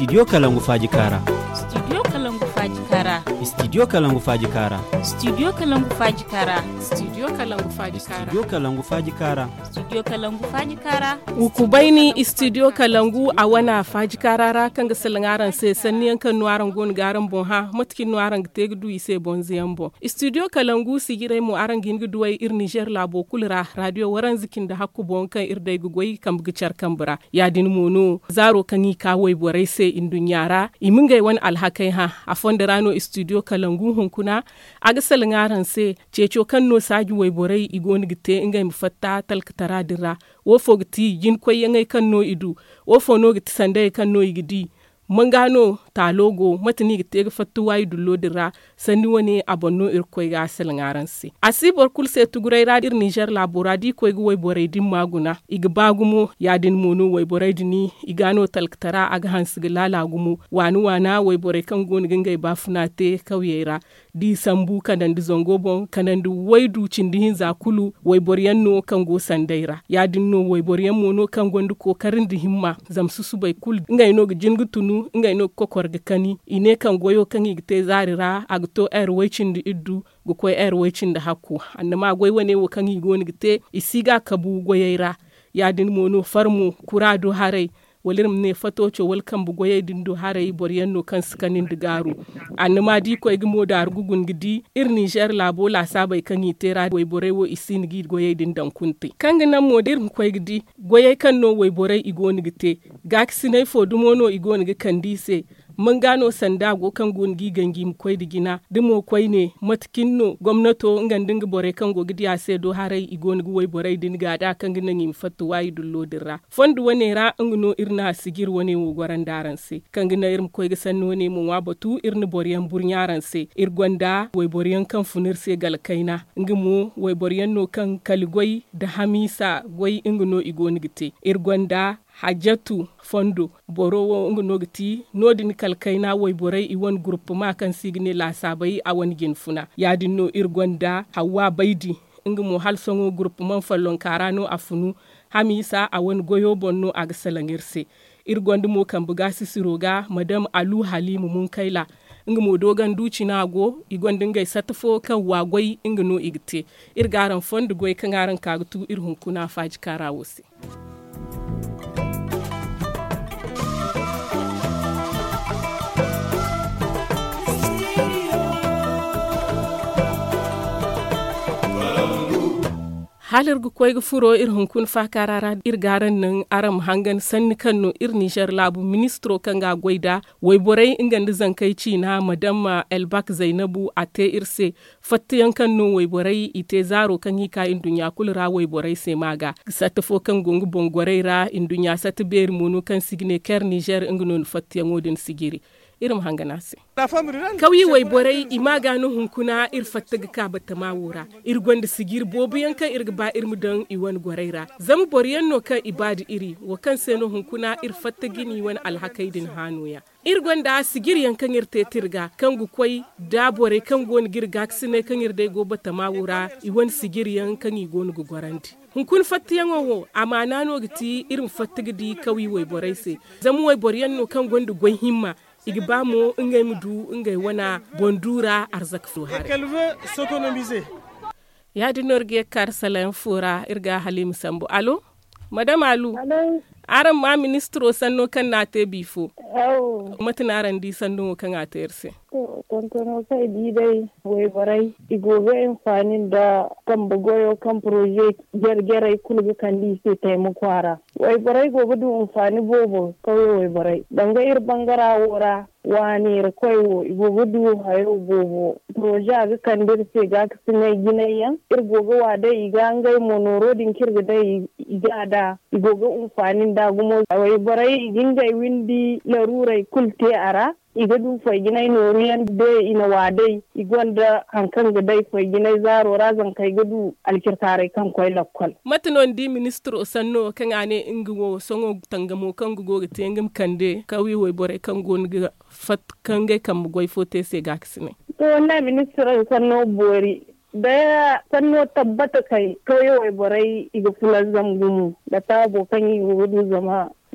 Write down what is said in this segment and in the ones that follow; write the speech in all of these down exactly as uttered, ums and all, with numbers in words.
Studio Kalangu Faji Kara. Studio Kalangu Faji Kara. Studio Kalangu Faji Kara. Studio Kalangu Faji Kara. Studio Kalangu Faji Kara. Studio Kalangu Faji Kara. Studio Kalangu Faji Kara. Ukubaini Studio Kalangu a wana Faji Karara kan gasalangaran se sanniyan kan nuaran gon garan bon ha matkin nuaran tegdu ise bon ziyambo. Studio Kalangu sigire mu aran gingu duwai ir Niger labo kulra radio waran zikin da hakku bon kan ir dai gugoi kam gicar kambura. Ya din mono zaro kan yi kawai borai se indun yara imingai wani alhakai ha a fonderano Studio Kalangu hunkuna a gasalangaran se ceco kan no sagi wai borai igoni gite ingai mufatta talkatara dira wo fogti jin koyengai kan no idu wo fono giti sandai kan no igidi mangano ta logo matini gite ga fattu wai dullo dira sani wani abonno ir koy ga selngaran si asibor kul se tugurai radir Niger laboradi koy go way boray dim maguna iga bagumo yadin mono way boray dini igano talktara aga hansig lalagumo wanu wana way boray kan gon gangay bafunate kawyera di sambu kanan di zongo bon kanan di waydu cindihin zakulu way boryanno kan go sandaira yadin no way boryan mono kan gondu ko karin di himma zamsusu bay kul ngay no jingutunu ngay no kokorga kani ine kan goyo kan igite zarira agto er waycin di iddu go koy er waycin da hakku annama goy wane wo kan igoni gite isiga kabu goyera yadin mono farmu kurado harai walirim ne fatocho welcome bu goye dindo harai boryanno kan skanin digaru annama di ko igmo dar gugun gidi ir Niger labo la sabai kan yitera way borewo isin gid goye dindan kunti kanga nan modir ko gidi goye kan no way borey igoni gite gaksine fo dumono igoni gi kandise mun gano sanda go kan gongi gangi mu koy digina dimo koy ne matkinno gwamnato ngandin ga bore kan go gidi ase do harai igoni go way bore din ga da kan ginan yim fattu wayi dullo dirra fondu wane ra ngno irna sigir wane wo goran daran se kan gina irim koy ga sanno ne mu wa batu irni boryan burnyaran se ir gonda way boryan kan funir se gal kaina ngimo way boryan no kan kalgoy da hamisa goy ngno igoni gite ir gonda hajjatu fondo borowo ngo nogti nodin kalkaina way boray i won groupe ma kan signe la sabai a won gin funa yadin no irgonda hawa baidi ngo mo halsongo groupe man fallon karano afunu hamisa a won goyo bonno ag salangirse irgonda mo kan buga sisiroga madam alu halimu mun kaila ngo mo dogan duci nago igondin gai satfo kan wagoi ngo no igte irgaran fondo goy kan aran kagtu irhun kuna faji karawose. halir gu koy gu furo ir hunkun fa karara ir garan nan aram hangan sanni kanno ir Niger labu ministro kanga goida way boray ingandi zankai ci na madam Elbak Zainabu ate irse fattiyan kanno way boray ite zaro kan hika indunya kulra way boray se maga satfo kan gongu bongoray ra indunya satber munu kan signe ker Niger ingnon fattiyan odin sigiri irim hanganase kawi way boray imagano hunkuna ir fattaga ka batama wura ir gonda sigir bobu yankan ir ba ir mudan iwan goraira zam boryanno kan ibadi iri wa kan seno hunkuna ir fattagini wan alhakaidin hanuya ir gonda sigir yankan ir tetirga kan gu koy da boray kan gon girga sine kan ir dai go batama wura iwan sigir yankan i gon gu gorandi hunkun fattiyango wo amana no giti irin fattagidi kawi way boray se zam way boryanno kan gonda goy himma igibamo ingay mudu ingay wana bondura arzak fuhare qu'elle veut s'économiser. Ya dinorge kar salam fura irga Halim Sambo. Allo madame Alu. Allo aran ma ministro sanno kan na te bifo oh matinaran di sanno kan a terse to tontono sai di dai wai barai igobe amfanin da kan bugoyo kan project gergerai kulbi kan di sai taimako ara wai barai gobe du amfani bobo kawai wai barai danga ir bangara wora wani ra koyo igobe du hayo bobo project ga kan dir sai ga kasne ginayen ir gobe wa dai ga ngai monorodin kirga dai igada igobe amfanin da gumo wai barai gingai windi larurai kulte ara iga du fay ginay no riyan de ina wadai igonda hankan ga dai fay ginay zaro razan kai gadu alkirtare kan koy lakkol matnon di ministro sanno kan ane ingo songo tangamo kan go ga tengam kande kawi way bore kan gon ga fat kan ga kam goy fote se gaksine to na ministro sanno bori da sanno tabbata kai kawai wai borai iga fulan zamgumu da tabo kan yi gudu zama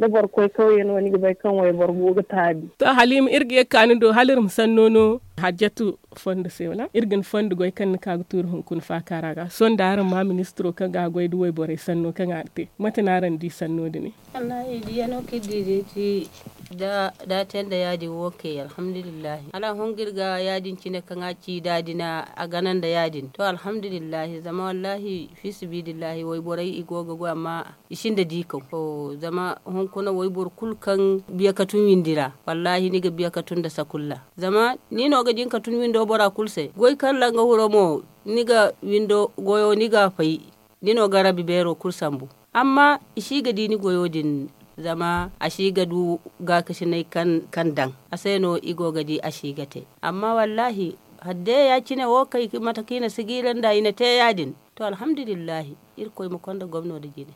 da barkoi kauye no ni bai kan wai bargo ga tabi to halim irge kanu do halir musannono hajjatu fond se wala irgen fond goy kan ka tur hun kun fa karaga son daran ma ministro kan ga goy duwai bore sanno kan arte matanaran di sanno dini Allah idi yano kididi ti da da tenda yadi woke alhamdulillah ala hongirga yadin cine kan aci dadina a ganan da yadin to alhamdulillah zama wallahi fi sibidillahi wai borai igoga go amma ishin da diko ko zama hon kuna wai bor kulkan biya katun windira wallahi ni ga biya katun da sakulla zama ni no ga jin katun windo bora kulse goy kan langa huromo ni ga windo goyo ni ga fai ni no garabi bero kulsambu amma ishi ga dini goyo din zama a shiga du ga kashinai kan kan dan aseno igo gadi a shigate amma wallahi hadde ya cine wo kai matakina sigiran da ina te yadin to alhamdulillah irkoy mu konda gwamno da gine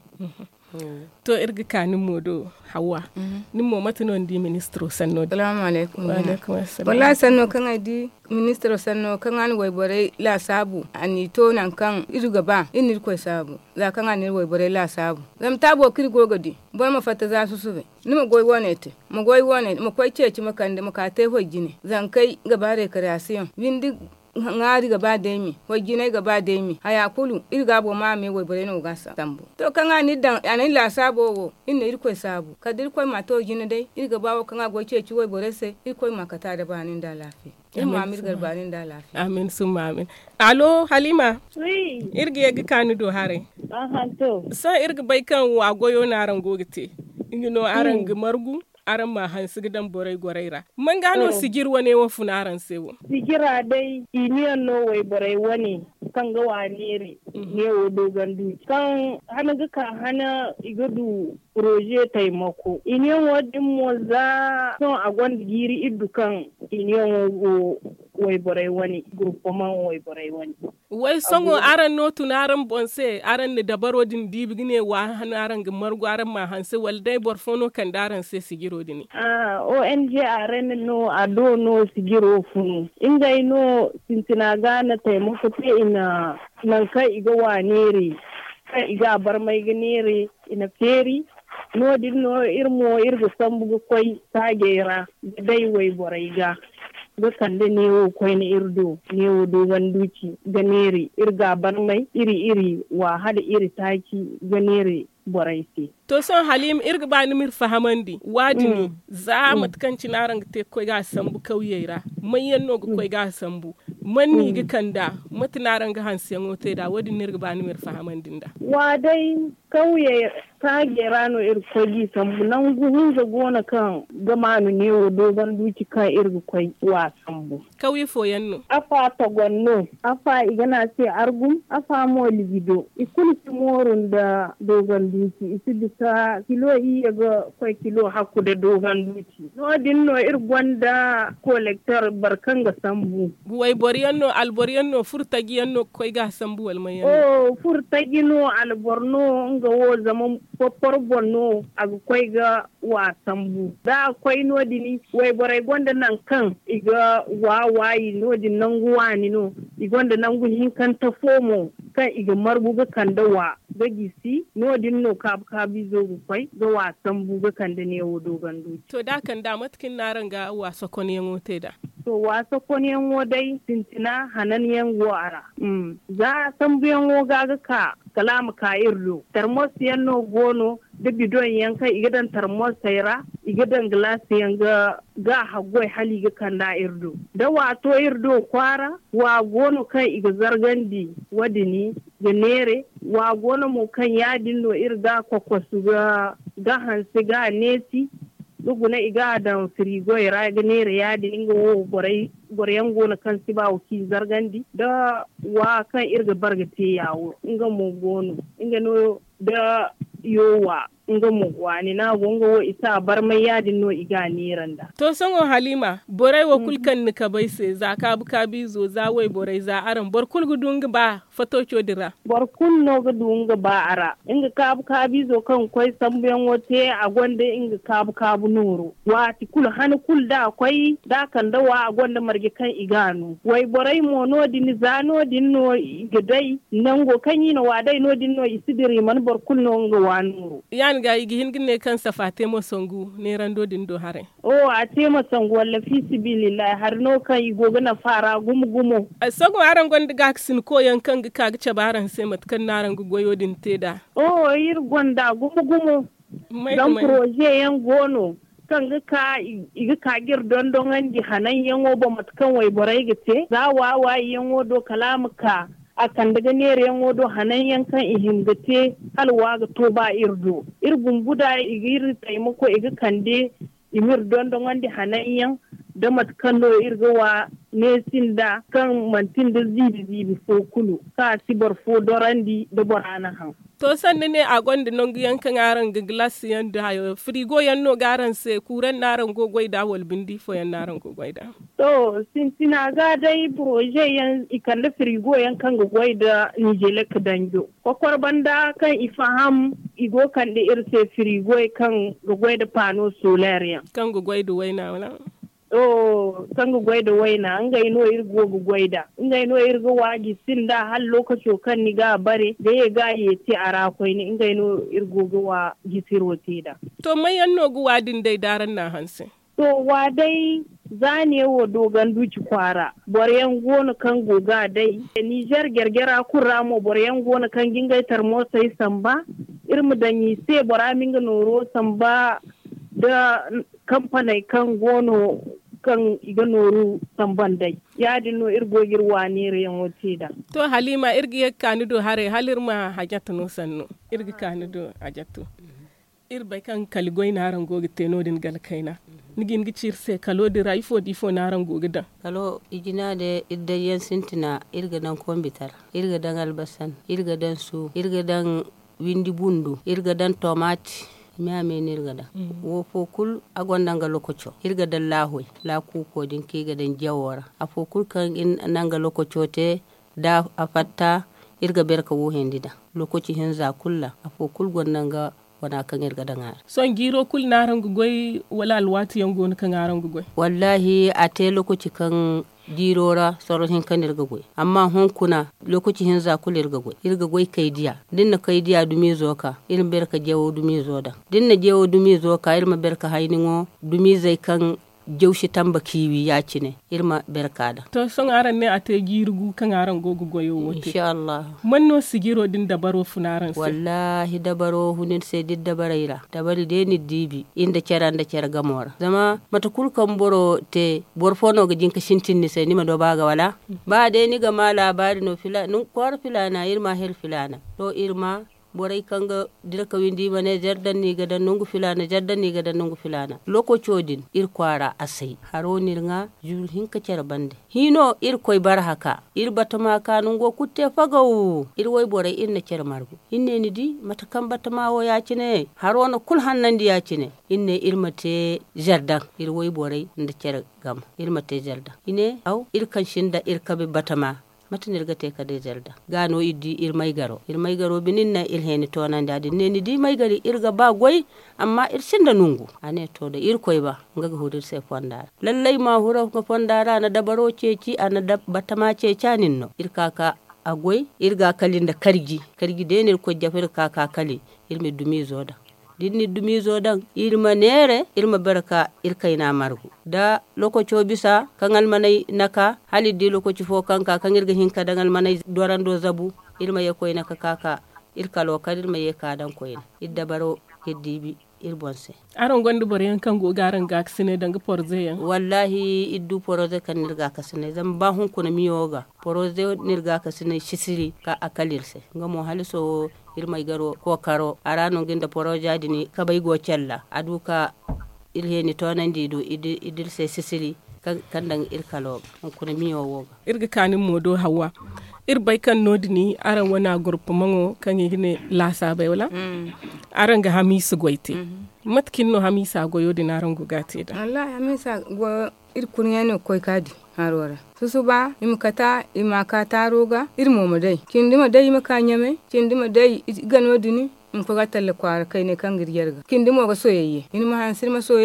to irga kanin modo hawa nin mo matanon di ministro sanno assalamu alaikum wa alaikum assalam wallahi sanno kan adi ministro sanno kan an way bore la sabu ani to nan kan irga ba inir koy sabu za kan an way bore la sabu zam tabo kir gogodi bor ma fata za su sube nima goy wonete mo goy wonete mo koy ceci makande mo ka te hojine zan kai gabare creation windi ngari gaba demi wajine gaba demi haya kulu irga bo ma me webore no gasa tambo to kanga ni dan anin la sabo wo inne irko sabu kadir ko ma to jine dai irga bawo kanga go ceci webore se irko ma kata da banin da lafi in ma mir garbanin da lafi amin summa amin alo halima oui irga ga kanu do hare aha to so irga bai kan wa goyo naran gogite ingino aran margu aran ma hansi gidan borai goraira man gano sigir wane wa funaran sewo sigira dai iniyan no wai borai wani kan ga wanere ne wo dogon duci kan hana ga ka hana igadu proje taimako iniyan wadin mo za son a gwanda giri iddu kan iniyan wo wai borai wani grupoman wai borai wani wai songo aran no tunaran bonse aran ne dabaro din dibigine wa hanaran ga margo aran ma hanse waldai borfono kan daran se sigiro dini ah O N G aran no ado no sigiro funu ingai no sintina gana taimako te ina nan kai iga wanere kai iga bar mai ganere ina feri no din no irmo irgo sambu koi tagera dai wai borai ga ga kande ne wo koy ne irdo ne wo dogon duci ganere irga bar mai iri iri wa hada iri taki ganere boraisi to son halim irga ba ni mir fahamandi wadini mm. za matkanci naran te koy ga sambu kauyera mayen no ga koy ga sambu manni ga kanda matnaran ga hansiyan ote da wadin irga ba ni mir fahamandi da wa dai kauye ta gerano ir kogi sambu nan guhun ga gona kan gamanu ne wo dogon duci kan irga koy wa sambu kauye foyanno afa to gonno afa igana ce argum afa mo libido ikul morun da dogon duci isi bisa kilo iya ga kwai kilo haku da dogon duci no din no ir gwanda collector barkan ga sambu wai boriyanno alboriyanno furtagiyanno koi ga sambu walmayan oh furtagino alborno nga wo zaman popor bonno aga koi ga wa sambu da koi no dini wai borai gwanda nan kan iga wa wayi no din nan guwani no igonda nan gun hinkan ta fomo kan iga marbuga kan da wa gagisi no din no kab kabi zo gu kwai ga wasan buga kan da ne wo dogon duci to da kan da matkin naran ga wasa kone ngote da to wasa kone ngo dai tintina hanan yan go ara mm za san biyan ngo ga ga ka kalamu ka irlo termos yan no gono da bidon yanka igadan termos sayra igadan glass yanga ga hagoi hali ga kan da irdo da wato irdo kwara wa gono kai iga zargandi wadini ga nere wa gono mu kan yadin no irga kwakwasu ga ga hansi ga nesi duguna iga da frigo ira ga nere yadin inga wo borai boryan gona kan si ba ki zargandi da wa kan irga bargate yawo inga mu gono inga no da yowa nga mu wani na gongo wo isa bar mai yadin no iga niranda to sango halima borai wa kulkan ni ka bai se za ka bu ka bi zo za wai borai za aran bor kul gudung ba fato chodira bor kun no gudung ba ara inga ka bu ka bi zo kan koi samben wote a gonde inga ka bu ka bu nuru wati kul han kul da koi da kan da wa a gonde marge kan iganu wai borai mo no din za no din no gidai nango kan yi no wadai no din no isidiri man bor kul no nga wa nuru man ga igi hingine kan safate mo songu ne rando din do hare o a tema songu walla fi sibilillah har no kan igoga na fara gumu gumu songu aran gonda gaksin ko yankan ga kaga cabaran sai matkan naran goyo din teda o ir gonda gumu gumu dan projet yan gono kan ga ka iga kagir don don andi hanan yango ba matkan wai borai gite za wa wa yango do kalamuka akan daga nere yango do hanan yankan ihimgate halwa ga to ba irdo irgun buda igir taimako iga kande imir don don andi hanan yan da matkan no irgawa ne sinda kan mantin da zibi zibi fo kulu ka sibar fo dorandi da borana han to sanne ne a gonda non yankan aran ga glass yan da hayo frigo yan no garan se kuran naran gogoi da wal bindi fo yan naran gogoi da to sin sina ga dai projet yan ikan da frigo yan kan gogoi da nijele ka danjo kokor banda kan ifaham igo kan da irse frigo kan gogoi da pano solar yan kan gogoi da waina wala o sangu gwaida waina an ga ino irgo gu gwaida in ga ino irgo wagi sinda har lokaci kan ni ga bare da ya ga yeti ara koi ni in ga ino irgo gu wa gisiro da to mai yanno gu wadin dai daran na hanse to wa dai zane wo dogan duci kwara boryan gona kan goga dai Niger gergera kurra mo boryan gona kan gingaitar mo sai samba irmu danyi sai bora minga noro samba da kamfanai kan gono kan iga noru samban dai ya dino irgo girwa ne reyan wote da to halima irgi ya kanido hare halirma hajatu no sanno irgi kanido hajatu irbai kan kaligoi naran gogi tenodin galkaina nigin gicir se kalo de raifo di fo naran gogi da kalo ijina de iddayen sintina irga dan kombitar irga dan albasan irga dan su irga dan windi bundu irga dan tomati miame nirgada mm. wo fokul agondanga lokocho irgada lahoy la kuko din kiga den jawora afokul kan in nanga lokocho te da afatta irga berka wo hendida lokoci hen za kulla afokul gondanga wana kan irgada ngar son giro kul narangu goy wala alwati yango kan narangu goy wallahi ate lokoci kan jirora soro hin kan irga goy amma hunkuna lokaci hin za kul irga goy irga goy kai diya dinna kai diya dumi zoka irin berka jewo dumi zoda dinna jewo dumi zoka irma berka hayningo dumi zai kan jawshi tamba kiwi ya cine irma berkada to son aran ne ate girgu kan aran gogo goyo wote insha Allah manno sigiro din dabaro funaran se wallahi dabaro hunin se did dabaraira dabari de ni dibi inda ceranda cer gamora zama mata kulkan boro te borfono ga jinka shintin ni se ni ma do baga wala ba de ni ga ma labari no fila nun kwar filana irma hel filana to irma borai kanga dirka windi mane jardan ni gadan nungu filana jardan ni gadan nungu filana loko chodin ir kwara asai haronir nga jur hinka cer bande hino ir koy bar haka ir batama kanungo kutte fagaw ir woy borai inna cer margu inne ni di mata kan batama wo ya cine harona kul hannandi ya cine inne ir mate jardan ir woy borai nda cer gam ir mate jardan ine aw ir kan shinda ir kabe batama matinir gate ka de zelda gano iddi ir may garo ir may garo bininna il heni to nan dadi neni di may gari irga ba goy amma ir sinda nungu ane to da ir koy ba ngaga hudir se fondara lallai ma hura ko fondara na dabaro ceci ana da batama cecanin no ir kaka agoy irga kalinda kargi kargi denir ko jafir kaka kali irme dumi zoda dinni dumi zodan irma nere irma baraka irkaina margu da lokoco bisa kangal manai naka hali di lokoci fo kanka kan irga hinka dangal manai dorando zabu irma yakoy naka kaka irkalo kadirma yeka dan koyin idda baro heddibi irbonse aron gondu bore yan kan go garan ga sine danga porze yan wallahi iddu porze kan nirga ka sine zan ba hun kuna miyoga porze nirga ka sine shisiri ka akalirse ngamo haliso irmay garo ko karo arano ginda poroje adini ka bay go cella aduka irheni tonandi do idil se sisiri kandan irkalo kuna miyoga irga kanin modo hawa irbay kan nodini aran wana groupe mango kan yigine lasa bay wala mm. aran ga hamisu goite mm -hmm. matkin no hamisa goyo dinaran go gate da wallahi hamisa go ir kunyano koy kadi harora susuba imkata imaka taroga ir momodai kindima dai maka nyame kindima dai ganodini mko gatale kwara kai ne kan giryarga kindimo ga soyayye inima hansir ma soyayye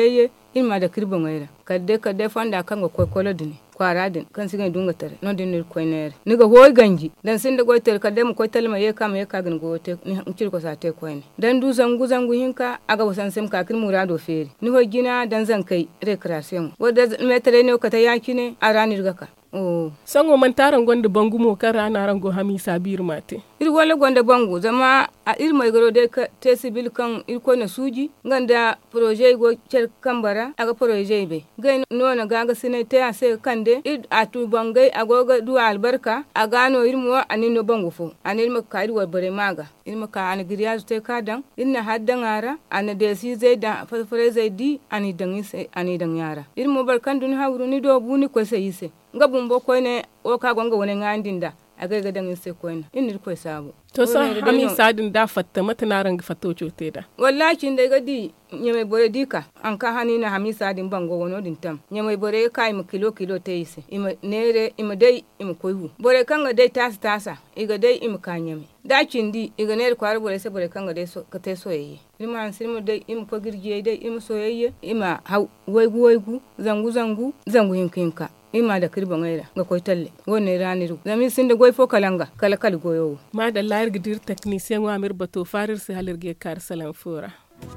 ilma da kirbo ngaira kadde kadde fanda kan go kokolo dini kwara din kan siga dunga tare no din nir koynere niga hoy ganji dan sinde go ter kadde mo koytal ma ye kam ye kagin go te ni cir ko sa te koyne dan du zangu zangu hinka aga wasan sem ka kin murado feri ni ho gina dan zan kai recreation woda metere ne ko ta yakine aranir gaka oh sango man taran gonde bangu mo kara na rango hamisa bir mate ir wala gonde bangu zama a ir mai garo de te sibil kan ir ko na suji nganda projet go cer kambara aga projet be gai no na gaga sine te ase kande ir atu bangai agoga du albarka agano ir mo anino bangu fo anil ma kairi war bare maga ir ma ka an griyaz te kadan inna haddan ara an de si zai da fafare zai di ani dan sai ani dan yara ir mo barkan dun hawru ni do buni ko sai ise nga bumbo koyne o ka gonga woni ngandinda aga ga dan se koyne inir koy sabu to sa ami sadin da fatta matanaran ga fatto cote da wallahi ndai gadi nyame bore dika an ka hani na hamisa din bango wono din tam nyame bore kai mu kilo kilo teise ima nere ima dai ima koyhu bore kanga dai tas tasa iga dai ima kanyame da cindi iga nere kwar bore se bore kanga dai so ka te soyayye ima an sirmu dai ima ko girgiye dai ima soyayye ima haw waygu waygu zangu zangu zangu hinkinka ima da kirba ngaira ga koy talle wonne raniru zami sinde goy fo kalanga kala kala goyo ma da layar gidir technicien wa mir bato farir se halirge kar salam fura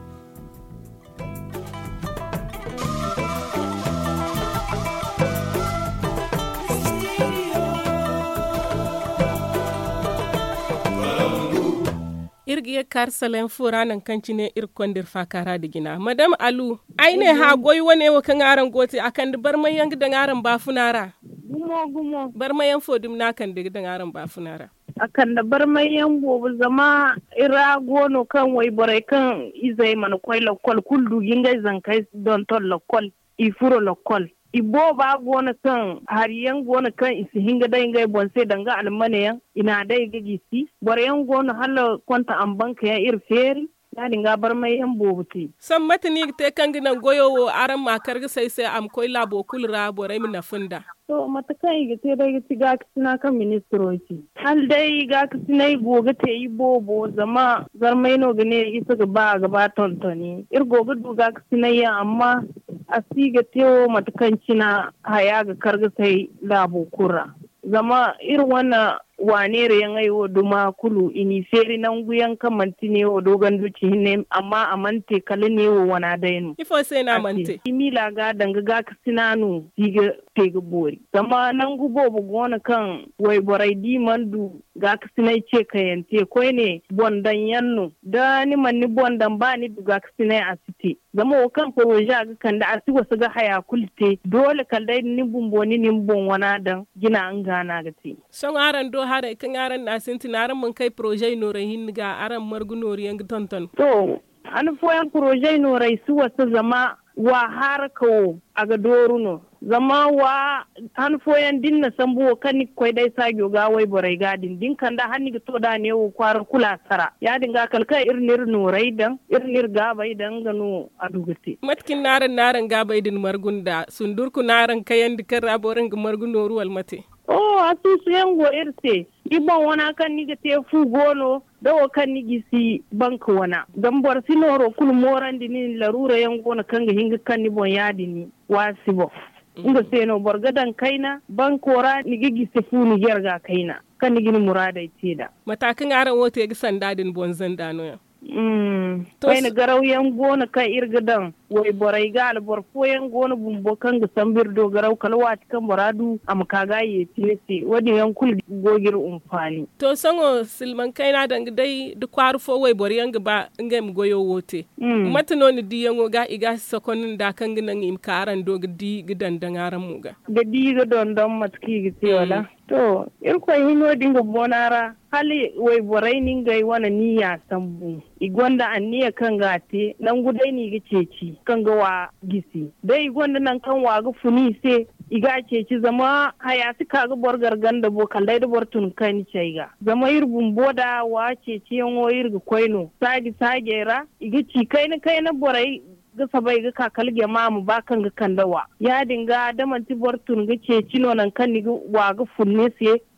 irgiye kar salen fura nan kanci ne ir kondir fakara da gina madam alu aine ha goyi wane wa kan aran gote akan da bar mayan gidan aran bafunara gumo gumo bar mayan fodum na kan da gidan aran bafunara akan da bar mayan bobu zama ira gono kan wai bare kan izai man koy lokol kullu gingai zankai don tol lokol ifuro lokol ibo ba gona kan hariyan gona kan isi hinga dai ngai bonse danga almane yan ina dai gigisi boreyan gona hala konta an banka ya ir feri ya dinga bar mai yan bobuti san matini te kan ginan goyo aran makar ga sai sai am koi labo kulra borai min nafunda to mata kai ga te dai ga ga kina kan ministroci hal dai ga kina goga te yi bobo zama zarmai no gane isa ga ba gaba tontoni ir goga duga kina ya amma asiga tewo matakancina haya ga karga sai labo kura zama irin wannan wane re yan aiwo duma kulu ini feri nan guyan kamanti ne wo dogan duci ne amma amante kala ne wo wana dainu ifo sai na mante imila ga danga ga kasinanu diga tega bori zama nan gubo bu gona kan wai borai di mandu ga kasinai ce kayante koi ne bondan yannu da ni man ni bondan ba ni duga kasinai asiti zama wo kan proja ga kan da asi wasu ga haya kulte dole kaldai ni bumboni ni bon wana dan gina an gana gati son aran do hare kan aran na sinti naran mun kai projet no rahin ga aran margu nori yang tonton to an foyan projet no rai su wasu zama wa har kawo aga doruno zama wa an foyan dinna sambo kan koy dai sagyo ga wai borai gadin din kan da hanni to da ne wo kwar kula sara ya dinga kalka irnir no rai dan irnir ga bai dan gano adugati matkin naran naran ga bai din margunda sundurku naran kayan dikar raborin ga margu noru wal mate oh asusu yango irse ibon wana kan ni ga te fu gono dawo kan ni gisi banka wana dan bar sinoro kul morandi ni larura yango na kan ga hinga kan ni bon yadi ni wasibo inga seno borgadan kaina bankora ni gigi fu ni gerga kaina kan ni gini murada itida matakan aran wote ga sandadin bonzan dano ya Mm. Kaina garau yan gona kan irgadan wai borai ga albor ko yan gona bumbo kan ga sambir do garau kalwati kan boradu am kaga ye tilese wadi yan kul gogir umfani to sango silman kaina dang dai du kwaru fo wai bor yang ba ngam goyo wote mm. matno ni di yango ga iga sokonin da kan ginan im karan do di gidan dangaran muga ga di ga don don matki gite wala to irko hino dinga bonara hali wai borai ningai wana niya sambu igonda anniya kan gate nan gudai ni ga ceci kan ga wa gisi dai igonda nan kan wa ga funi se iga ceci zama haya su kaga borgar ganda bo kallai da bortun kan caiga zama irbun boda wa ceci yan wo irga koino sagi sagera iga ci kai na kai na borai ga sabai ga kakal ge mamu ba kan ga kandawa ya dinga da manti bortun ga ceci no nan kan ni wa ga funne se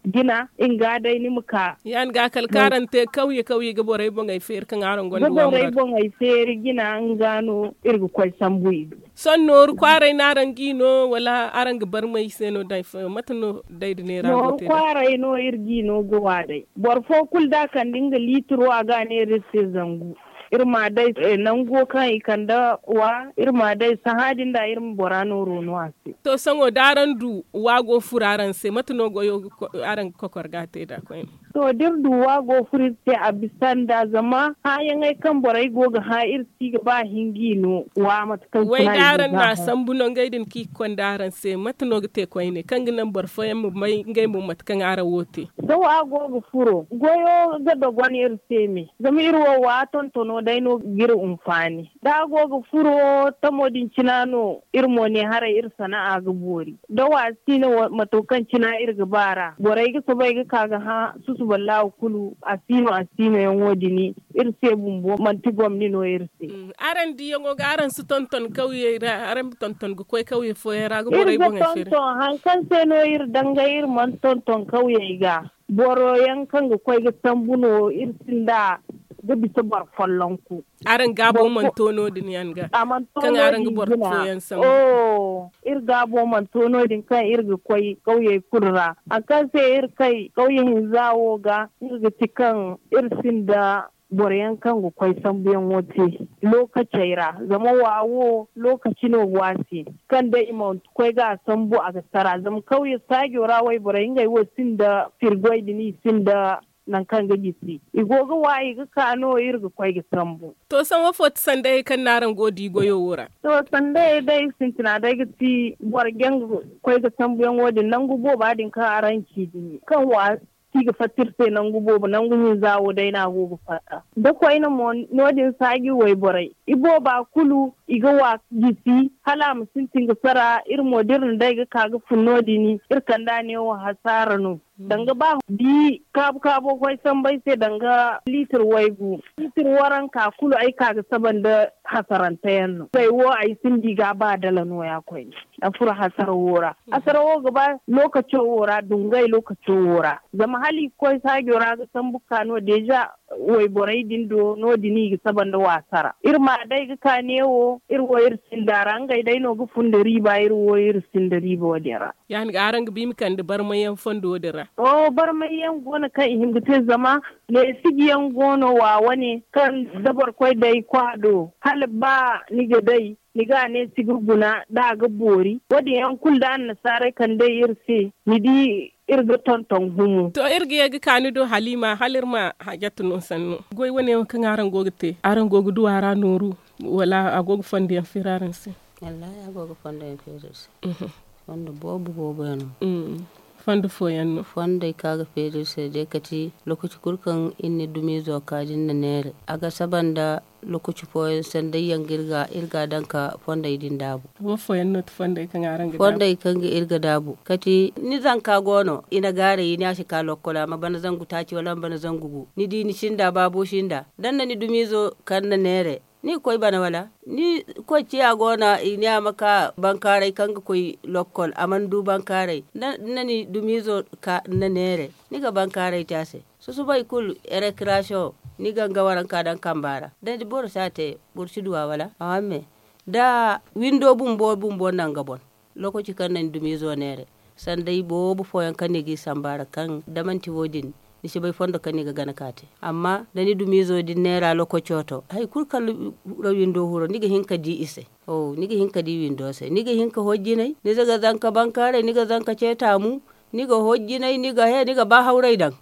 gina in ga dai ni muka yan ga kalkaran te kauye kauye ga borai bon ai fer kan aron gonda wa borai bon ai fer gina an gano irgu kwai sambuyi son nor kwarai naran gino wala aran ga bar mai seno dai matano dai ne ra no kwarai no irgi no go wadai bor fo kul da kan dinga litro aga ne risse zangu irma dai nan go kan ikanda wa irma dai sahadin da irin borano rono ase to sango daran du wago furaran se matano go yo aran kokor gate da ko to dir du wago furite abisan da zama hayan ai kan borai go ga ha irsi ga ba hingino wa matkan wai daran na sambuno gaidin ki kon daran se matano te ko ne kan ginan borfo yam mai ngai mu matkan ara wote do wago go furo goyo ga da gwani irse me zama irwo wa ton tono dai no gir umfani da goga furo ta modin cinano irmo ne hara ir sana'a ga bori da wasi ne matokan cina ir ga bara borai ga sabai ga kaga ha su su wallahi kulu asino asino yan wodini ir se bumbo manti gomni no ir se aran di yango ga aran su tonton kauye ra aran tonton go koy kauye fo era ga borai bon afire tonton hankan se no ir danga ir man tonton kauye ga boro yankan ga koy ga tambuno ir sinda ga bisa bar fallonku aran gabo man tono din yanga kan aran ga bar foyan sam oh ir gabo man tono din kan ir ga koy kauye kurra akan sai ir kai kauye zawo ga ir ga tikan ir sinda boryan kan ga koy sambiyan wote lokacaira zama wawo lokaci no wasi kan da imon koy ga sambu a gasara zama kauye sage rawai borayin ga wo sinda firgoi dini sinda nan kan ga gisi igoga wayi ga kano irga kwai ga sambu to san wa fot sandai kan naran godi goyo wura to sandai dai sintina dai ga ti borgen kwai ga sambu yan wodi nan gubo ba din ka aranci dini kan wa ti ga fatir sai nan gubo ba nan gunyin zawo dai na gogo fata da kwai na mon nodin sagi wai borai ibo ba kulu iga wa gisi hala musin tinga sara ir modern dai ga kaga funodi ni ir kanda ne wa hasara no danga ba di kabu kabo kwai san bai sai danga litir waigu litir waran ka kulu ai kaga saban da hasaranta yanno sai wo ai sun diga ba dala no ya kwai a fura hasar wora hasar wo gaba lokacin wora dungai lokacin wora zama hali kwai sagora ga san bukano deja wai borai dindo no dini ga saban da wasara irma dai ga kanewo irwo ir sindara ngai dai no gu funde riba irwo ir sinde riba wadira yani ga aran ga bim kan da bar mayan fondo wadira o bar mayan gona kan ihimgite zama le sigiyan gono wa wani kan dabar kwai dai kwado hal ba ni ga dai ni ga ne sigurguna da ga bori wadi yan kulda an nasare kan dai irse ni di irga tonton humu to irga yaga kani do halima halirma hajatu no sanno goy woni kan aran gogte aran gogu duwara noru wala agogu fandi en firaran se wallahi agogu fandi en firaran mhm wanda bobu bobu yano mm fandu foyanno fonde kaga firaran de kati lokaci kurkan inni dumi zo kajin na nere aga sabanda lokaci foyan sanda yangirga irga danka fonda idin dabu wo foyanno to fonda kan aran ga fonda kan ga irga dabu kati ni zanka gono ina gare ina shi ka lokkola ma bana zangu taci wala bana zangugu ni di ni shinda babo shinda dan ni dumizo kan na nere ni koy bana wala ni ko ci agona ina maka bankare kanga koy lokkol amandu bankare nani dumizo ka na nere ni ga bankare tase so so bay kul recreation ni ganga waran ka dan kambara dan di bor sate bor sidwa wala awamme da window bumbo bumbo nanga bon lokoci kan nan dumizo nere sandai bobu foyan kanigi sambara kan damanti wodin ni shi bai fondo kan ni ga gana kate amma da ni dumizo din nera lokocoto hay kurkal rawindo huro ni ga hinka di ise oh ni ga hinka di windo sai ni ga hinka hojjinai ni zaga zanka bankare ni ga zanka ceta mu ni ga hojjinai ni ga he ni ga ba haurai dan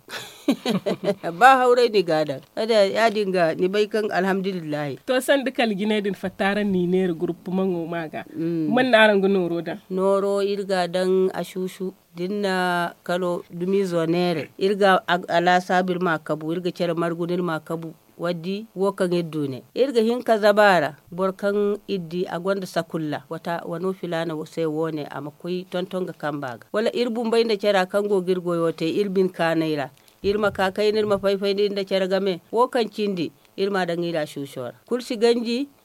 ba haurai ni ga dan ada ya dinga ni bai kan alhamdulillah to san dukal gine din fataran ni ne group mango maga man naran gu noro da noro irga dan ashushu dinna kalo dumizo nere irga ala sabir makabu irga cere margunil makabu waddi wokan eddune irga hinka zabara borkan iddi agonda sakulla wata wano filana sai wone amakoi tontonga kambaga wala irbun bayda cera kango girgo yote irbin kanaira irma kakai nirma faifai da cera game wokan cindi irma da ngira shushora kursi ganji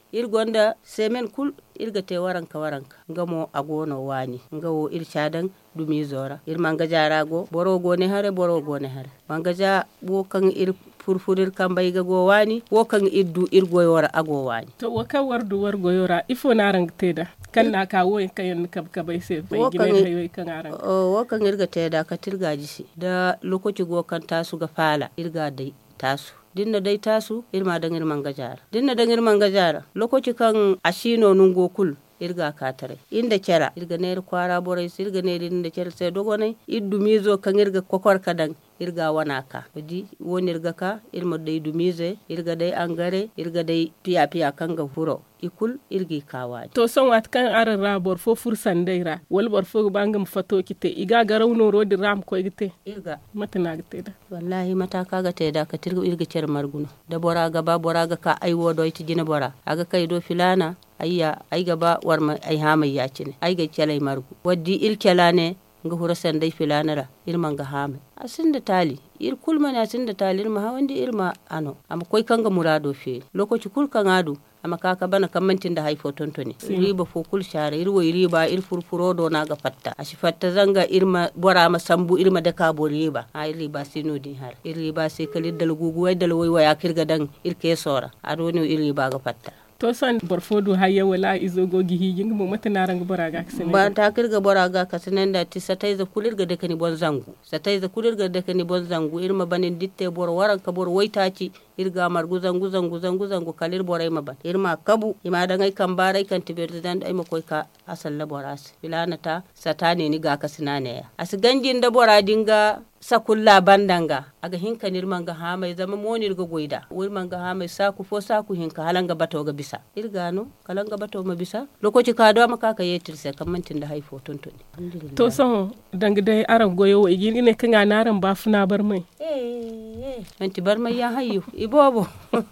irgonda semen kul irga te waranka waranka ngamo agono wani ngawo irchadan dumi zora irmanga jarago borogo ne hare borogo ne hare manga ja bo kan ir furfurir kambay ga go wani wo kan iddu irgo yora ago wani to waka wardu wargo yora ifo narang teda kan na kawo kayon kab kabay se fay gine hayo kan arang o wo kan irga teda ka tirgaji si da lokaci go kan tasu ga fala irga dai tasu dinna dai tasu irma dangir manga jara dinna dangir manga jara lokaci kan ashino nungo kul irga katare inda kera irga ner kwara boray irga ner inda kera sai dogonai iddu mizo kan irga kokor kadan irga wanaka di woni irga ka irma dai dumize irga dai angare irga dai piya piya kanga huro ikul irgi kawani to son wat kan aran rabor fo fursan daira wal bor fo bangam fato kite iga garaw no rodi ram ko gite irga matana gite da wallahi mata kaga te da ka tirgo irga cer marguno da bora ga ba bora ga ka ai wodo iti jina bora aga kai do filana ayya ai gaba warma ai hamai ya cine ai ga kelai margu waddi il kelane nga hura sandai filanara irma nga hamai asinda tali ir kulma na asinda tali irma hawandi irma ano am koy kanga murado fe lokaci kul kan adu ama kaka bana kamantin da haifo tontoni riba fo kul share irwo riba ir furfuro do na ga fatta ashi fatta zanga irma bora ma sambu irma da ka bo riba ay riba sino din har ir riba sai kalid dal gugu way dal way waya kirga dan ir ke sora adoni ir riba ga fatta to san borfodu hayya wala izogo gihi jinga mo matanarang boraga kasene ba ta kirga boraga kasene da ti satai za kulirga de kani bon zangu satai za kulirga de kani bon zangu irma banin ditte bor waran ka bor waitaci irga margu zangu zangu zangu zangu kalir borai maban irma kabu ima da ngai kambarai kan tibirti dan ai makoi ka asal la boras filanata satane ni ga kasina ne as ganjin da bora dinga sakulla bandanga aga hinka nirmanga ha mai zama monir ga goida wirmanga ha mai saku fo saku hinka halanga bato ga bisa irgano kalanga bato ma bisa lokaci ka do maka ka yetir se kamantin da haifo tontoni to son dangde aran goyo igini ne kanga naran bafuna bar mai eh eh manti bar mai ya hayu ibobo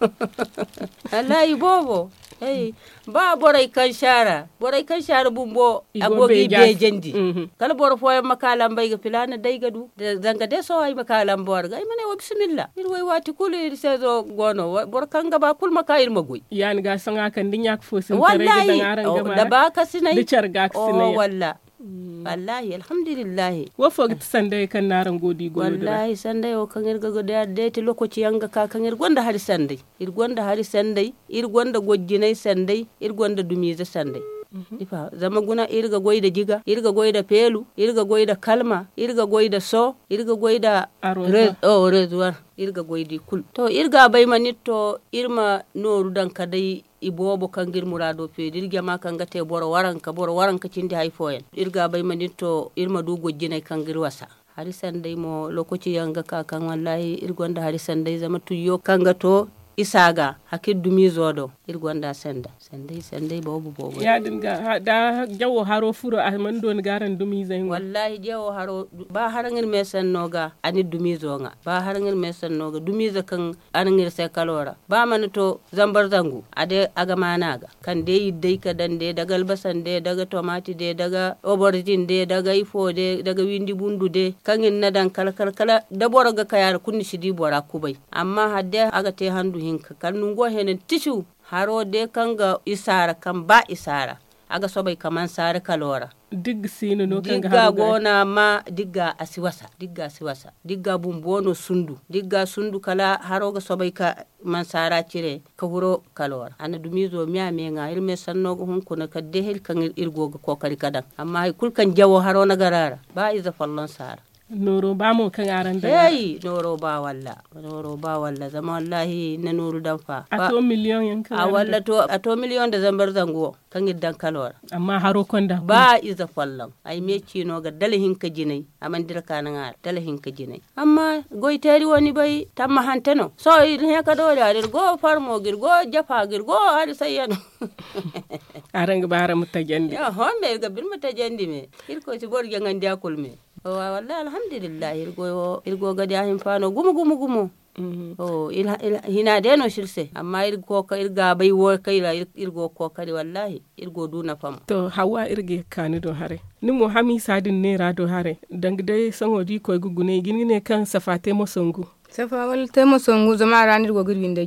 Allah ibobo hey ba boray kan shara boray kan shara bumbo agogi be jendi kala bor fo makala mbay ga filana day gadu zanga de so ay makala bor ga mane wa bismillah ir way wati kul ir sezo gono bor kanga ba kul makayir magoy yani ga sanga kan dinyak fo sen tere ga dangaran ga da ba kasinay de charga kasinay oh walla wallahi alhamdulillah wo fogit sande kan naran godi godi wallahi sande o kan irga godi de te lokaci yanga ka kan ir gonda hari sande ir gonda hari sande ir gonda gojjinai sande ir gonda dumiza sande ifa zama guna irga goida jiga irga goida pelu irga goida kalma irga goida so irga goida red oh redwar irga goidi kul to irga bay manitto irma noru dan kadai ibobo kangir murado fe dirga ma kanga te boro waranka boro waranka cindi hay foyen irga bay manitto irma du gojjinay kangir wasa hari sandai mo lokaci yanga ka kan wallahi irgonda hari sandai zama tuyo kanga to isaga hakid dumi zodo irgonda senda sendai sendai bobo bobo ya dinga da jawo haro furo ahman don garan dumi zain wallahi jawo haro ba harangir mesen noga ani dumi zonga ba harangir mesen noga dumi zakan anangir se kalora ba manito zambar zangu ade aga managa kan de yiddai ka dan de daga albasan de daga tomati de daga aubergine de daga ifo de daga windi bundu de kangin nadan kala kala kala da boraga kayar kunni shidi bora kubai amma hadde aga te handu hinka kannungo henen tishu haro de kanga isara kan ba isara aga sobai kaman sare kalora dig sino no kanga digga gona ma digga asiwasa digga asiwasa digga bumbono sundu digga sundu kala haro ga sobai ka man sara cire ka huro kalora ana dumizo miya me nga irme sanno go hun kuna ka dehel kan irgo ga kokari kadan amma hay kul kan jawo haro na garara ba iza fallon sara noro ba mo kan aran da hey noro ba walla noro ba walla zama wallahi na nuru dan fa ato million yanka a walla to ato million da zambar zango kan iddan kalora amma haro konda ba iza fallam ay meci no ga dalahin ka jinai aman dir kanan ar dalahin ka jinai amma goiteri woni bay tamma hanteno so he ka do ya dir go farmo gir go jafa gir go har sayano arang bara mutajandi ya hombe ga bir mutajandi me irko ci bor jangan dia kulme o wallahi alhamdulillah irgo irgo ga dia hin fano gumu gumu gumu o ila hina de no shirse amma irgo ka irga bai wo kai la irgo ko kari wallahi irgo duna fam to hawa irge kani do hare ni mo hami sadin ne ra do hare dangde sango di ko gugune gini ne kan safate mo songu safa wal te mo songu zama ranir go girwin da jere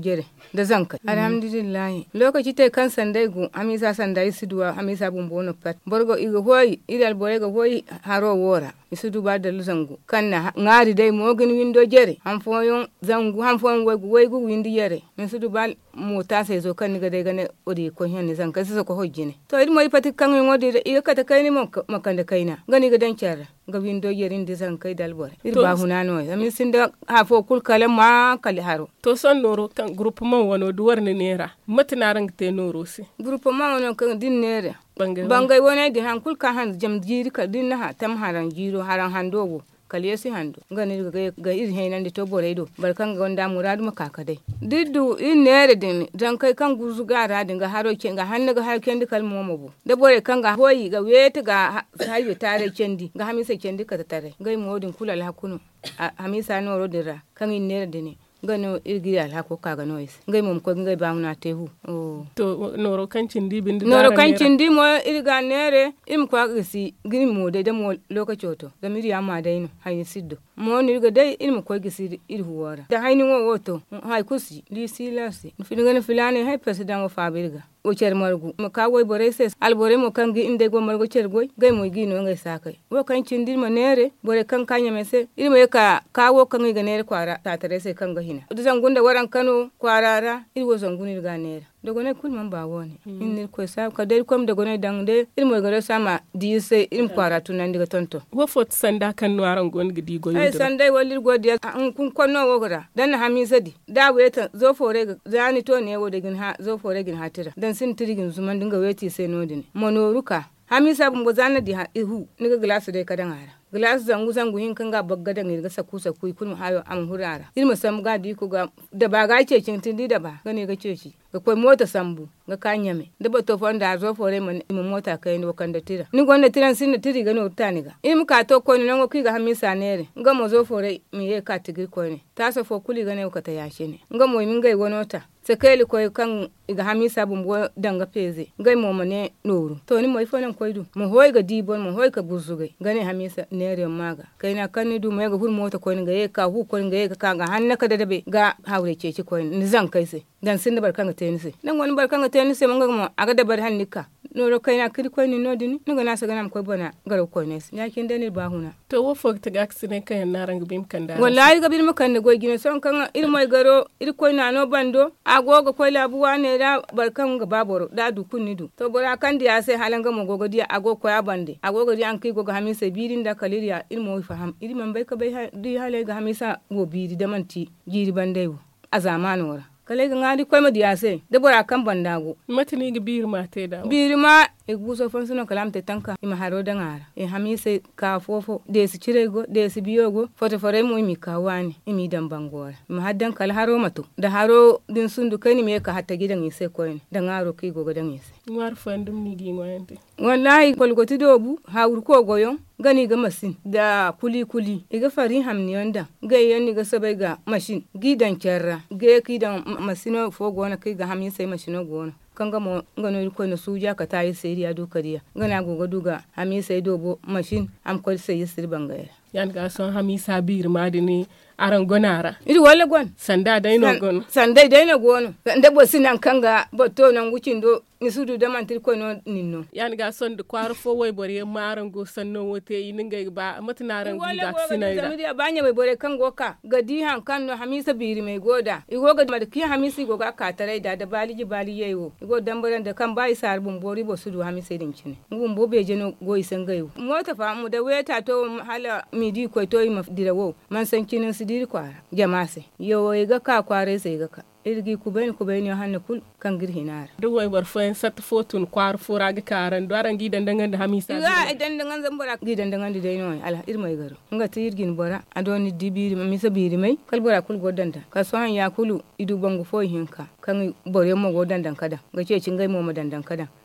da zanka alhamdulillah lokaci te kan sandai gu hamisa sandai siduwa hamisa bumbono pat borgo igo hoyi idal borego hoyi haro wora isudu ba da zangu kanna ngari dai mogin windo jere han foyon zangu han foyon wegu wegu windi yere min sudu ba mota sai zo kan niga dai gane odi ko hen zan kai su ko hojjine to idi mo ipati kan ngodi da iga kata kai ni mo makanda kaina gani ga dan kyara ga windo yere ndi zan kai dalbore ir ba hunano amin sinda ha fo kul kala ma kali haro to son noro kan groupement wono duwar ne nera matinaran te noro si groupement wono kan din nera bangay wona din han kul ka han jam jiri ka din ha tam haran jiro haran handogo kaliyesi hando ngani ga ga ir henande to boredo barkan ga wanda muradu makaka dai diddu in nere din dan kai kan guzu gara din ga haro ken ga hanna ga har kendi kal momo bu da bore kan ga hoyi ga wete ga hayo tare kendi ga hamisa kendi ka tare ngai modin kula la hakunu hamisa no rodira kan in nere din gano irgi ala ko kaga noise ngai mom ko ngai bamna tehu oh to noro kancin di bindi noro kancin di mo irga nere im ko gisi gini mo de mo lokaci oto da miri amma dai no hayni siddo mo ni irga dai im ko gisi ir huwara da hayni wo woto hay kusi li silasi fini ngana filani hay president of abirga o cer margu mo ka woy bore ses al bore mo kangi inde go margo cer goy gay mo gi no ngai sakai wo kancin di mo nere bore kan kanya mese irmo ka kawo kan ga nere kwara ta tare sai kan ga hina duzan gunda waran Kano kwarara irwo zanguni ga nere dogone kulman ba woni in ko sa ka dai kom dogone dangde irmo ga sama di sai irim kwara tunan diga tonto wo fot sanda kan waran gon gidi go ay sandai wallir godi an kun konno wogora dan hamisa di da weta zo fore ga zani to ne wo dagin ha zo fore gin hatira dan sin tirigin zuman dinga weti sai nodine monoruka hamisa bumbo zana di ha ihu niga glass dai kadan ara glass zangu zangu hin kan ga bagga da ne ga saku saku kun hayo am hurara ilmu sam ga di ku ga da ba ga ce cin tindi da ba gane ga ce shi ga koi mota sambu ga kanyame da ba to fonda zo fore mun mu mota kai no kan da tira ni gonda tiran sin da tiri ga no tani ga im ka to ko no ki ga hamisa nere ga mo zo fore mi ye ka tigi ko ne ta so fo kuli ga ne ka ta yashe ne ga mo min gai wonota sekeli koy kan iga hamisa bumbo danga peze ngai mo mane noru to ni moy fonan koydu mo hoy ga dibon mo hoy ka buzugai gane hamisa nere maga kaina kanni du mo ga hur mota koy nga ye ka hu koy nga ye ka ga hanna ka dadabe ga hawre ceci koy ni zan kai se dan sin da barkan ga tenise dan woni barkan ga tenise mo ga mo aga da bar hannika noro kaina kiri koy ni nodini ni ga nasa ga nam koy bona garo koy nes yakin dani ba huna to wo fog ta aksine kay narang bim kanda wallahi ga bim kanda goy gine son kan ir moy garo ir koy na no bando agoga koy labuwa ne da barkan ga baboro da du kunni du to bora kan dia sai halanga mo gogo dia ago koy abande agogo dia an kai gogo hamisa birin da kaliriya ir mo faham ir man bai ka bai di hale ga hamisa wo biri da manti jiri bandai a zamanu wara kale ga ngadi koy ma dia sai da bora kan bandago matini ga bir ma te da bir ma e guso fonsuno kalam te tanka ima haro da ngara e hamise ka fofo de si cirego de si biyogo foto fore mo mi ka wani imi dan bangora ma haddan kal haro mato da haro din sundu kani me ka hatta gidan ise koyin da ngaro ki gogo dan ise war fandum ni gi ngoyante wallahi kolgoti dobu hawur ko goyon gani ga masin da kuli kuli iga fari hamni yonda ga yanni ga sabai ga mashin gidan kyarra ga kidan masino fogo na kai ga hamise mashino gona kanga mo ngano ko no suja ka tayi seriya do kariya ngana gogo duga hamisa dobo machine am ko sai yisir bangaya yan ga son hamisa bir madini aran gonara iri wala gon sanda dai no gon sanda dai no gono sanda bo sinan kanga botto nan wucin do ni sudu da mantir ko no ninno yan ga son de kwar fo way bore maran go sanno wote yininga ba matinaran giga sinayda wala go banya way bore kango ka gadi han kan no hamisa biri mai goda igoga da ki hamisi goga ka tare da da baliji bali yeyo igo dambaran da kan bai sar bum bori bo sudu hamisa din cine ngum bo be jeno go isan gayo mota fa mu da weta to hala midi ko to yi mafdira wo man san kinin sidiri kwara jama'ase yo iga ka kware sai ga ka irgi kuben kuben yo hanne kul kan girhinar do way bar fen sat fotun kwar fura ga karan do aran gidan dangan da hamisa ga idan dangan zambara gidan dangan da dai ala irmai garo nga tirgin bora adoni dibiri misa biri mai kalbora kul godanda ka so han ya kulu idu bangu fo hinka kan bore mo godan dan kada ga ce cin gai mo madan dan kada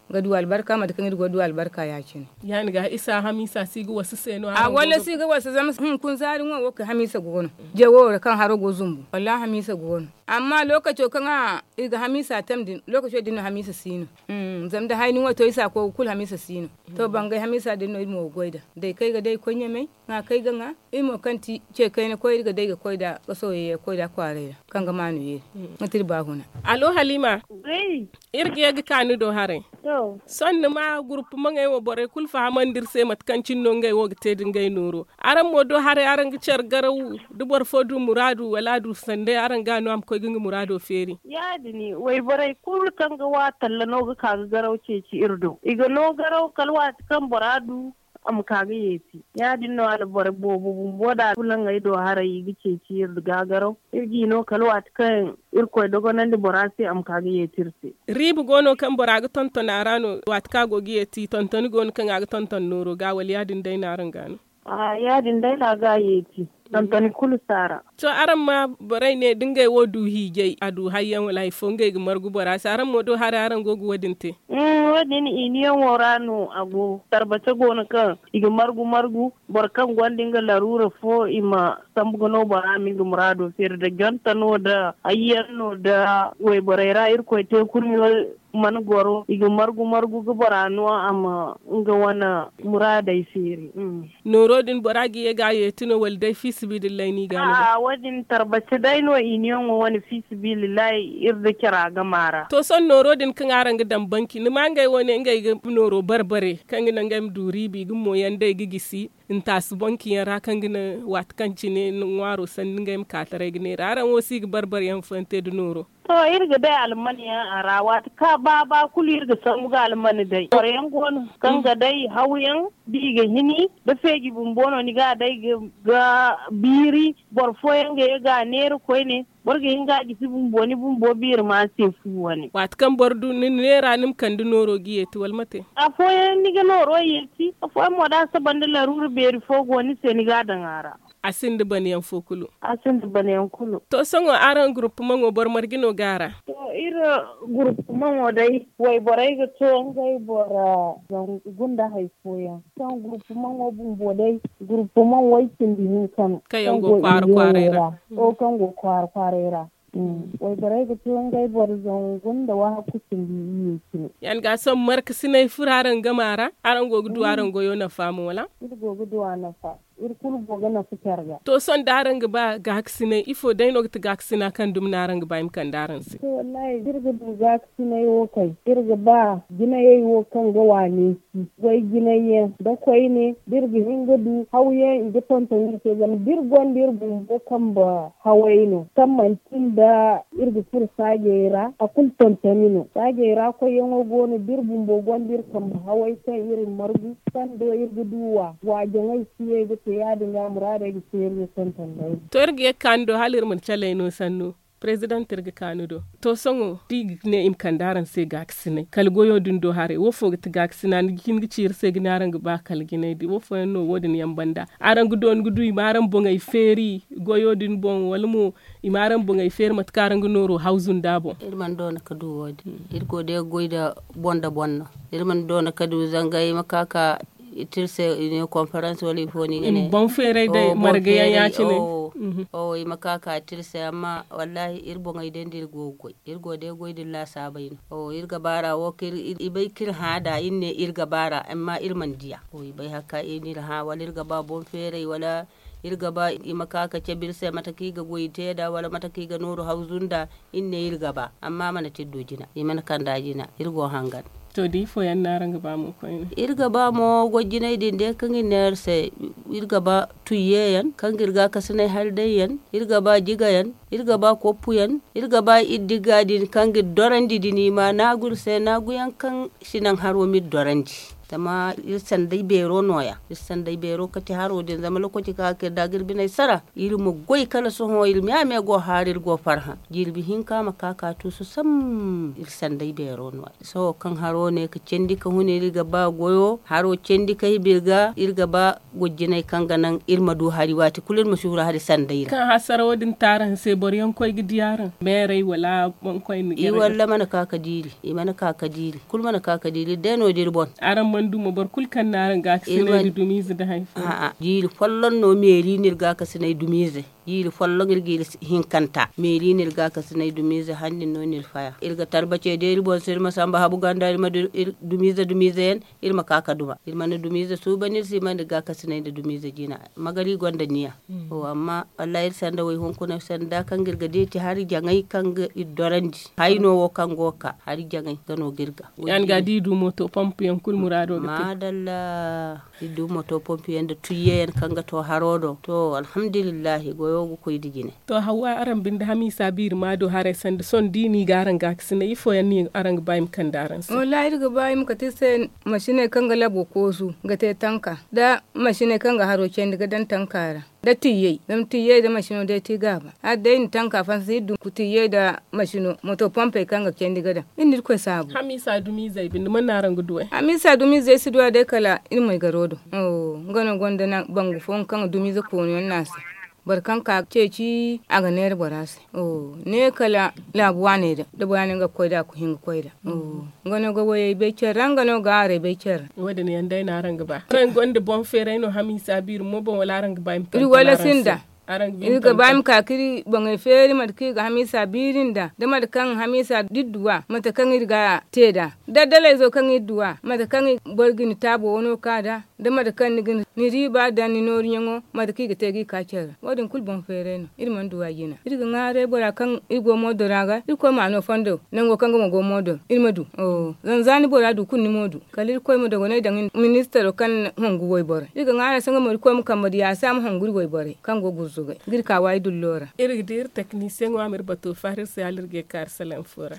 ga du albarka ma da kan irgo du albarka ya cin yani ga isa hamisa sigu wasu seno a wala siga wasu zama hun kun zarin wa ka hamisa gono je wo kan haro go zumbu wallahi hamisa gono amma lokaci kan a iga hamisa tamdin lokaci din hamisa sino mm zam da hainin wato isa ko kul hamisa sino to bangai hamisa din no mo goida dai kai ga dai konya mai na kai ga nga imo kanti ce kai ne koyi ga dai ga koida ga soyayya koida kware kan ga manu yi matir ba huna alo halima Rai. irge ga kanu do hare To. son ma groupe ma ngay wo bore kul fa hamandir se mat kancin no ngay wo te din ngay noro aran mo do hare aran ga cer garaw du bor fodu muradu wala du sande aran ga no am ko ginga murado feri Ya dini wai barai kul kan ga wa talla no ga ka garau ce ci irdo. Iga no garau kalwa kan boradu am kaga yeti ya dinno ala bore bobo boda kulan ngai do harai gice ci irdo ga garau irgi no kalwa kan irko dogo nan di borasi am kaga yetirse. ribu gono kan boraga tonton arano wat ka go giyeti tonton gon kan aga tonton noro ga wal yadin dai naran gano A ya din dai la ga yeti. Tantani kulu sara. to aran ma borai ne dingai wo du hije adu hayyan wala fonge ga margu borasi aran mo do hare aran go go wadinte Mm wadin iniyan worano ago tarbata gona kan iga margu margu borkan gwandinga larura fo ima sambugono bara min gumrado fer da gantano da ayyanno da way borera irko te kurmi man goro iga margu margu ga borano ama nga wana murada feri mm. noro din boragi ye ga yetino wal dai fisibidillahi ni gano a wadin tarbata dai no iniyan wani fisibilillahi irda kira ga mara to son noro din kan aran ga dan banki ni mangai woni ngai ga noro barbare kan gina ngam duri bi gumo yande gigisi in tas banki yara kan gina wat kanci ne nwaro san ngam katare gine aran wosi ga barbare yan fante du noro to irga dai almaniya a rawa ka ba ba kuli irga samu ga almani dai koreyan gonu kan ga dai hauyan diga hini da fegi bumbono ni ga dai ga biri borfoyan ga ga neru koi ne borga hinga gisi bumboni bumbo bir ma se fu wani wat kan bordu ni nera nim kan du noro giye to wal mate a foyan ni ga noro yeti a foyan moda sabanda laruru beri fogo ni se ni ga dangara asin de baniyan fokulu asin de baniyan kulu to songo aran groupe mango bor margino gara to ira groupe mango dai way boray ga to ngai bora gunda hay foya son groupe mango bumbo dai groupe mango way tindi kan kayan go kwar kwarera o kan go kwar kwarera way boray ga to ngai bor zon gunda wa kusin yi kin yan ga son marka sinai furaren gamara aran go gudu aran go yona famu wala go gudu ana fa irkul boga na fitarga to son daran ga ba ga haksine ifo dai no ta gaksina kan dum naran ga baim kan daran si to wallahi dirga du gaksina yo kai dirga ba gina yayi wo kan ga wani wai gina ye da koi ne dirga hinga du hauye inda tonton ke zan dirgon dirbu ko kan ba hawai no kan man da irga fur sagera a kul tontonino sagera ko yango gono dirbu bo gon dir kan hawai sai irin margu kan do irga duwa wa jangai siye ya dinga murada ga sirri santan dai to irge kando halir mun chale no sanno president irge kanudo to songo dig ne im kandaran se gaksine kal goyo dundo hare wo fo gata gaksina ni kin gi cir se ginaran ga ba kal gine di wo fo no wodin yambanda aran gu don gu du imaran bo ngai feri goyo din bon walmo imaran bo ngai fer mat karan gu noro hauzun dabo irman dona kadu wodi irgo de goida bonda bonna irman dona kadu zangai makaka itirse ne conference wali foni ne bon fere de margaya ya ci ne o i makaka tirse amma wallahi irbo ngai den dir gogo irgo de goy dilla sabayin o irga bara wo kir ibai kir hada inne irga bara amma irman diya o ibai haka inir ha wal irga ba bon fere wala irga ba i makaka ce birse mataki ga goyite da wala mataki ga nuru hauzunda inne irga ba amma mana tiddo jina i man kanda jina irgo hangan to di fo yan naranga ba mo ko irga ba mo gojjinay dinde kangi nerse irga ba tuyeyan kangirga kasane haldayan irga ba jigayan irga ba kopuyan irga ba iddiga din kangi dorandi dini ma nagur se naguyan kan sinan haromi dorandi zama ir sandai bero noya ir sandai bero kati haro din zama lokaci ka ke da girbi nai sara ir mu goi kala so ho ir miya me go harir go farha girbi hin kama kaka to su sam ir sandai bero noya so kan haro ne ka cendi ka hune ir gaba goyo haro cendi ka birga ir gaba gojjinai kan ganan ir madu hari wati kulur mashura hari sandai kan hasara wadin taran sai boriyan koy gidiyaran mere wala bon koy ni i walla mana kaka dili i mana kaka dili kul mana kaka dili deno dir bon aran mandu mo bor kul kan naran ga sinay dumize da haifa a a dili follon no meri nir ga ka sinay dumize yiri follo ngir gil hinkanta meri nir ga ka sinay dumize handi no nir faya irga tarbace de bon sir masamba habu ganda ma dumize dumize en irma kaka duma irma ne dumize su banir si man ga ka sinay da dumize jina magari gonda niya mm. o amma wallahi sanda way honkuna sanda kan girga de ti hari jangai kan idorandi hayno wo kan goka hari jangai gano girga yan ga di du moto pompe en kul murado ga madalla di du moto pompe en de tuyen kan ga to harodo to alhamdulillah goyogo koy digine to hawa aran binda hami sabir ma do hare sanda son dini garan ga kisne ifo yanni aran baim kan daran sa wallahi ga baim ka tese mashine kan ga labo kosu ga te tanka da mashine kan ga haro ken daga dan tankara da tiye dam tiye da mashino da ti gaba a da in tanka fan sai du ku tiye da mashino moto pompe kan ga ken daga da in dir ko sabu hami sa dumi zai bin man naran guduwe hami sa dumi zai su duwa da kala in mai garodo oh ngano gonda na bangu fon kan dumi za ko ne nasa barkan ka ceci a ga ner borase oh ne kala labuwa ne da da bayanin ga koida ku hinga koida oh ngano go waye be ceranga no gare be cer wada ne yanda ina ranga ba ran gonda bon fere no hami sabir mo bon wala ranga ba iri wala sinda Iga baim kakiri bangai feri matki ga hamisa birinda da matkan hamisa didduwa matakan irga teda da dala zo kan idduwa matakan borgin tabo wono kada da matkan ni riba da ni norinyo matki ga tegi kacer wadin kul bon fere no irman duwa yina irga ngare bora kan igo modoraga iko ma no fondo nango kan go modo irmadu oh zanzani bora du kunni modu kalir koy mo dogo ne dangin minister kan hongu woy bora irga ngare sanga mo ko mo kamadi ya sam honguri woy bora kan go zuga girka wai dullora irgdir technicien wa mir bato farir se alirge kar salam fura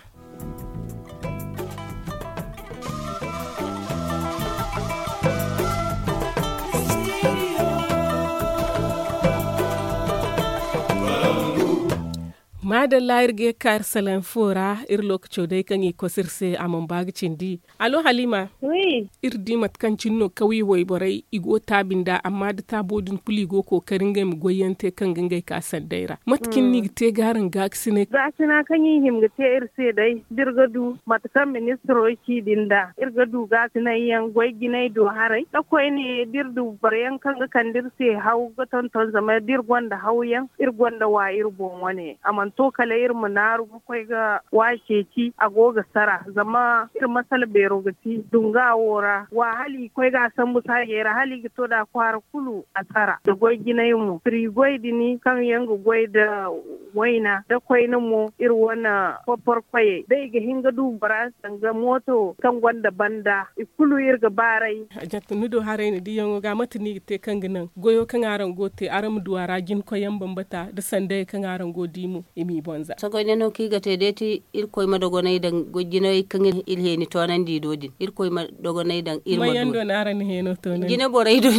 madalla irge kar salan fora ir lokacin dai kan yi kosirse a mambagi cindi alo halima oui ir di matkancin no kawi wai borai igo tabinda amma da tabodin kuli go kokarin ga mu goyante kan gangai ka sandaira matkin ni te garan gaksine gaksina kan yi himga te irse dai dirgadu matkan ministro ki dinda irgadu gaksina yan goy ginai do harai da koy ne dirdu baryan kan ga kan dirse hau ga tonton zama dirgonda hauyan irgonda wa irbon wane aman to kala irmu na rubu kwai ga wace ci a goga sara zama ir masal bero gati dunga wora wa hali kwai ga san musa yera hali gito da kwara kulu a tsara da goy ginai mu fri goy dini kan yanga goy da waina da kwai na mu ir wana popor kwai dai ga hinga du bara sanga moto kan gwanda banda ikulu ir ga barai ajatu nudo hare ni diyango ga matini te kan ginan goyo kan aran gote aram duwara gin koyan bambata da sande kan aran godimu mi bonza sako ne no kiga te deti ir koy ma dogo nay dan gojjino kan il heni to nan di dodin ir koy ma dogo nay dan ir ma mayando naran heno to nan gina boray do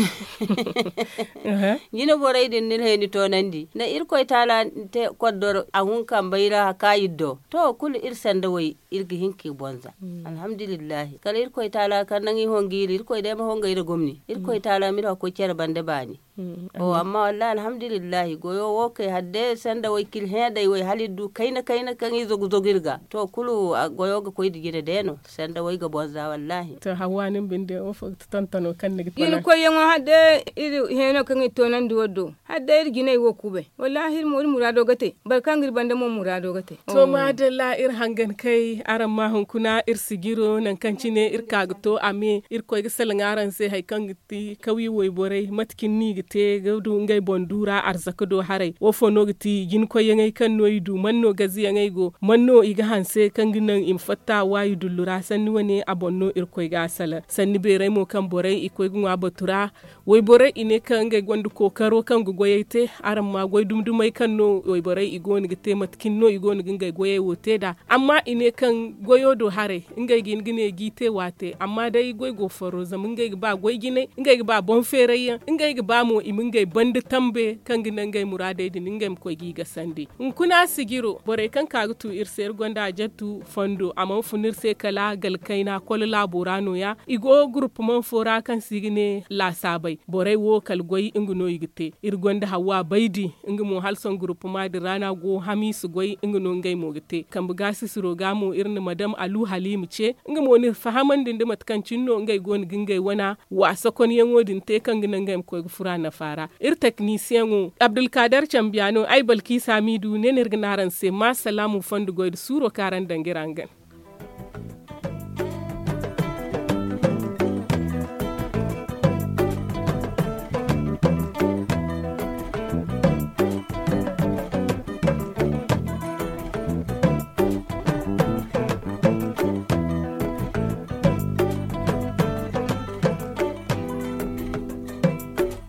gina boray din nil heni to nan di na ir koy tala te koddor ahun kan bayra kayiddo to kul ir sanda way ir gi hinki bonza alhamdulillah kala ir koy tala kan nangi hongiri ir koy de ma hongayra gomni ir koy tala mi ko cer bande bani o amma wallahi alhamdulillah goyo wo kay hadde sanda way kil heda way haliddu kayna kayna kan izo zogirga to kulu goyo ga koy digide deno sanda way ga bonza wallahi to hawanin binde o fo tantano kan ne yin koy yango hadde iri heno kan to nan duwodo hadde iri ginay wo kube wallahi mo murado gate barkan gir bande mo murado gate to madalla ir hangan kai aran ma hunkuna ir sigiro nan kancine ir kagto ame ir koy ga salangaran se hay kan giti kawi woy boray matkin ni gite gadu ngai bondura arzaka do harai wo fono giti jin ko yengai kan no idu manno gazi yengai go manno iga hanse kan ginan im fatta wayu dullura sanni woni abonno irko ga sala sanni be remo kan borai iko gunwa batura wai borai ine kan ngai gondu kokaro kan go goyete aran ma goy dumdumai kan no wai borai igo ni gite matkin no igo ni ngai goye wote da amma ine kan goyo do hare ngai gin gine gite wate amma dai goy go faro zaman ngai ba goy gine ngai ba bon ferayya ngai ba mo imin ngai bandi tambe kan ginan ngai murade din ngai ko gi ga sandi kuna sigiro bore kan ka tu irser gonda jattu fondo amma funir se kala gal kaina kol laborano ya igo group man fora kan sigine la sabai bore wo kal goy inguno yigite ir gonda hawa baidi ingmo halson group ma di rana go hamisu goy inguno ngai mo gite kan buga sisiro gamo irni madam alu halimu ce ingmo ni fahaman din mat kan cinno ngai gon gingai wana wasa kon yango din te kan ginan ngai ko fura na fara ir technicien Abdul Kader Chambiano ay balki samidu ne nirgnaran se ma salamu fandu goy suro karan dangirangan